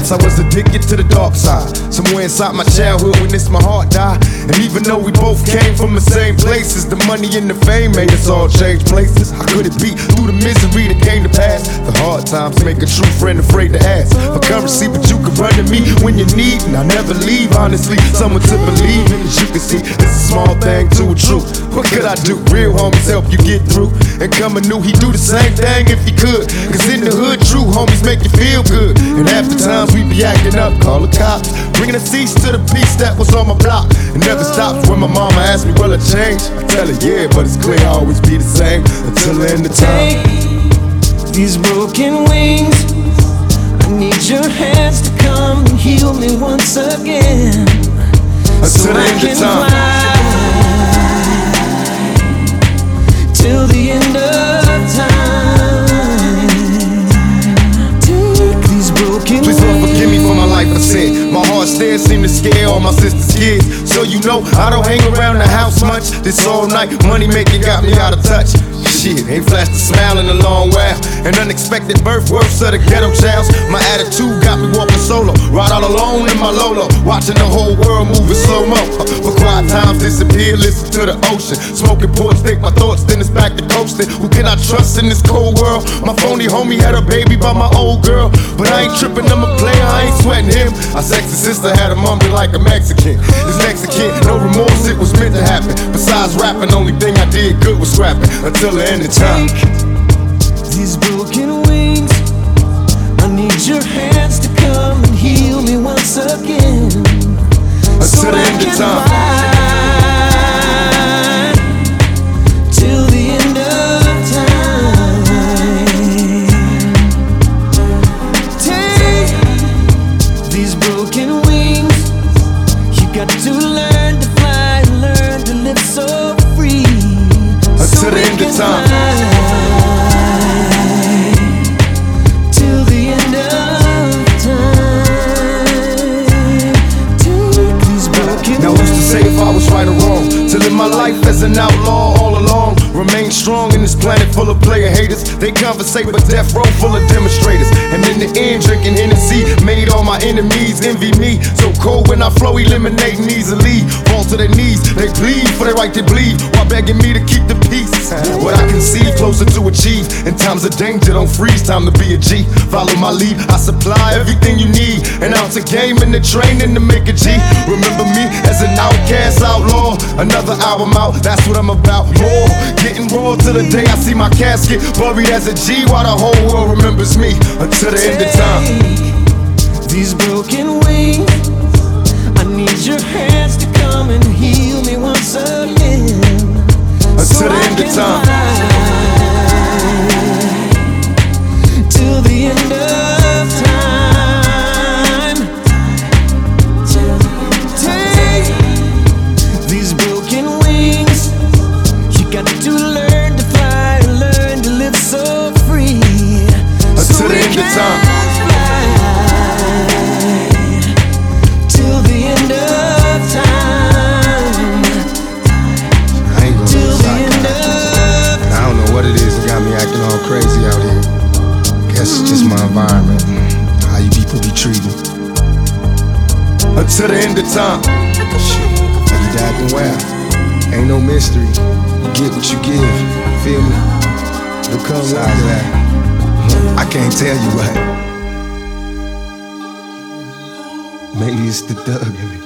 Perhaps I was addicted to the dark side. Somewhere inside my childhood witnessed my heart die. And even though we both came from the same places, the money and the fame made us all change places. How could it be through the misery that came to pass? The hard times make a true friend afraid to ask for currency, but you can run to me when you need, and I never leave. Honestly, someone to believe in. As you can see, it's a small thing to a truth. What could I do? Real homies help you get through. And coming new, he do the same thing if he could. Cause in the hood, true homies make you feel good. And half the times we be acting up, call the cops, bringing a cease to the peace that was on my block. It never stops when my mama asks me, will I change? I tell her, yeah, but it's clear I'll always be the same until the end of time. Take these broken wings, I need your hands to come and heal me once again. Until the end of time. Till the end of time. Take these broken Please Lord forgive me for my life of sin. My heart still seem to scare all my sister's kids. So you know I don't hang around the house much. This all night money making got me out of touch. Shit, ain't flashed a smile in a long while. An unexpected birth, worse of the ghetto childs. My attitude got me walking solo, ride all alone in my Lolo, watching the whole world move in slow-mo. But quiet times disappear, listen to the ocean. Smoking ports, think my thoughts, then it's back to coasting. Who can I trust in this cold world? My phony homie had a baby by my old girl, but I ain't tripping, I'm a player, I ain't sweating him. Our sexy sister had a mom like a Mexican. This Mexican, no remorse, it was meant to happen. Besides rapping, only thing I did good was scrapping. Until the end of time. These broken wings, I need your hands to come and heal me once again. Until the end of time. Till the end of time. Take these broken wings, you got to learn to fly and learn to live so free. Until the end of time. Till the end of time. Take these broken Now who's to say if I was right or wrong? To live my life as an outlaw all along. Remain strong in this planet full of player haters. They conversate but death row full of demonstrators. And in the end drinking Hennessy made all my enemies envy me. So cold when I flow, eliminating easily. Fall to their knees, they plead for their right to bleed, while begging me to keep the peace. What I can see closer to achieve. In times of danger, don't freeze, time to be a G. Follow my lead, I supply everything you need. An ounce of game in the training to make a G. Remember me as an outcast outlaw. Another album out, that's what I'm about. More, getting raw till the day I see my casket buried as a G, while the whole world remembers me. Until the end of time. These broken wings, I need your hands to come and heal me once again. Until the end of time. Till the end of time. Take these broken wings, you got to learn to fly and learn to live so free. Until the end of time. Till the end of time. I ain't gonna Till the lie, end of I don't know what it is that got me acting all crazy out here. Guess it's just my environment, how you people be treating. Until the end of time. Shit, like you died and well. Ain't no mystery. You get what you give. Feel me? It'll come like that. I can't tell you what. Maybe it's the thug in me.